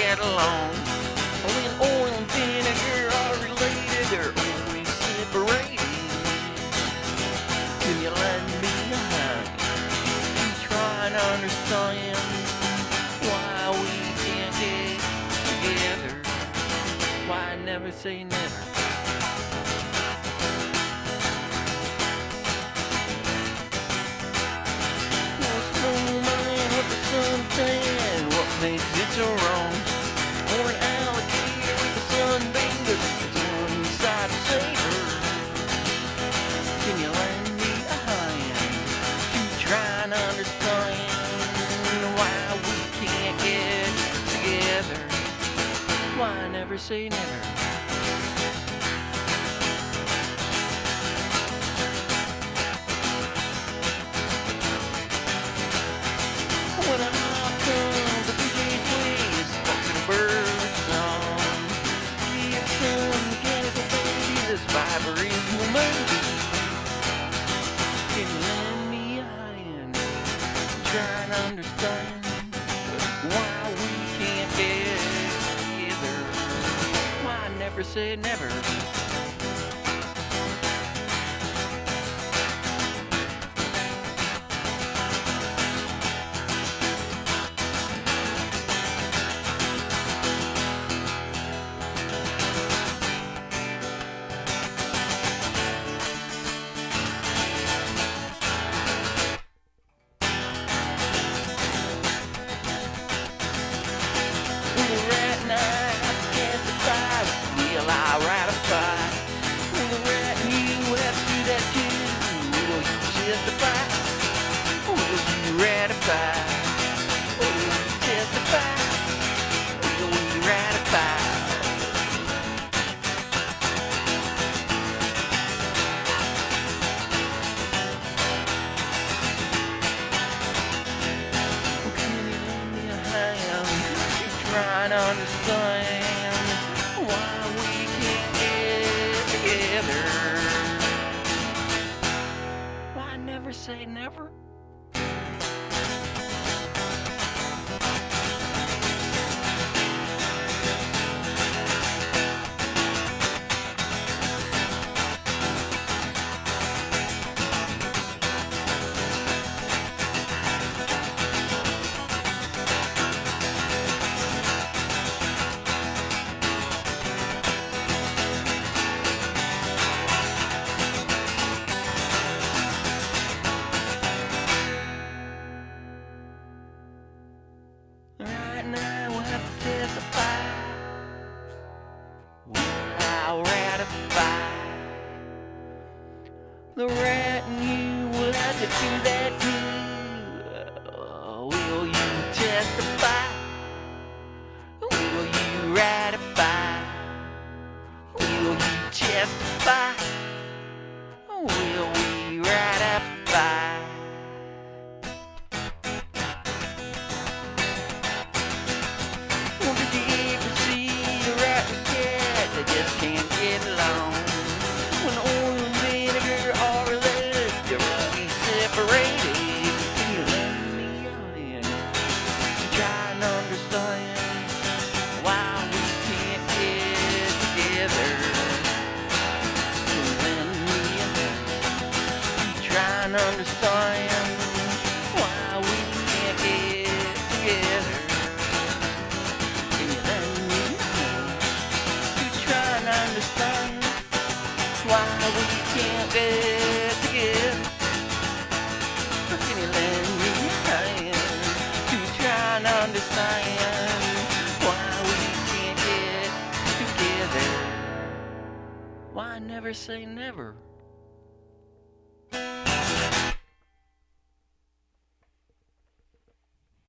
get along. When oil and vinegar are related, they're always separated. Can you lend me a hand? I'm trying to understand why we can't get together. Why never say never? What makes it so wrong? Or an alligator with a sunbather, one side saver. Can you lend me a hand to try and understand why we can't get together? Why never say never? When I come to PJ Place, walking a bird song, hear some mechanical baby, this vibration maybe. Can you lend me a hand? I'm trying to understand why we can't get together. Why never say never? Right now, will I ratify? Will the rat you have to do that too? Will you justify? Will you ratify? Will you testify? Will we ratify? Can you lend me a hand? Trying to understand why we can't get together. Why never say never? Right now we'll have to testify. Will I ratify? The rat and you will have to do that too. Will you testify? Will you ratify? Will you testify? Will we ratify? They just can't get along. When oil and vinegar are related, they're always separated. Can you lend me a hand? Try and understand why we can't get together. Can you lend me a hand? Try and understand why we can't get together. Can you lend me a hand? Understand why we can't get together. Can you lend me a hand to try and understand why we can't get together? Why never say never?